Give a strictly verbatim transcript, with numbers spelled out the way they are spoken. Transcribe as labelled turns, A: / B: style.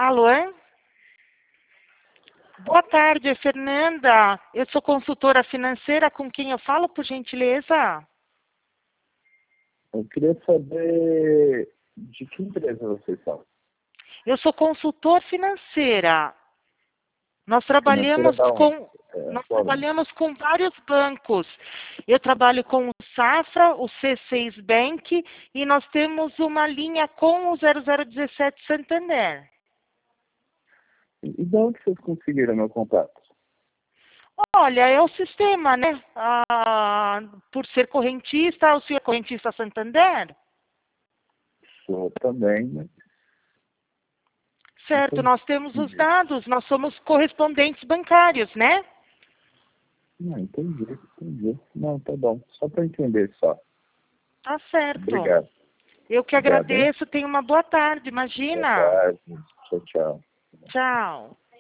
A: Alô? Boa tarde, Fernanda. Eu sou consultora financeira. Com quem eu falo, por gentileza?
B: Eu queria saber de que empresa vocês são.
A: Eu sou consultor financeira. Nós
B: Financeira
A: trabalhamos
B: da onde?
A: com
B: É,
A: nós
B: qual banco?
A: trabalhamos com vários bancos. Eu trabalho com o Safra, o C seis Bank e nós temos uma linha com o zero zero um sete Santander.
B: E de onde vocês conseguiram meu contato?
A: Olha, é o sistema, né? Ah, por ser correntista, o senhor é correntista Santander?
B: Sou também, né?
A: Certo, nós temos os
B: Entendi.
A: dados, nós somos correspondentes bancários, né?
B: Não, entendi, entendi. Não, tá bom. Só para entender só.
A: Tá certo.
B: Obrigado.
A: Eu que
B: Obrigado, hein?
A: agradeço, tenha uma boa tarde,
B: Boa
A: imagina.
B: tarde. Tchau, tchau.
A: Tchau.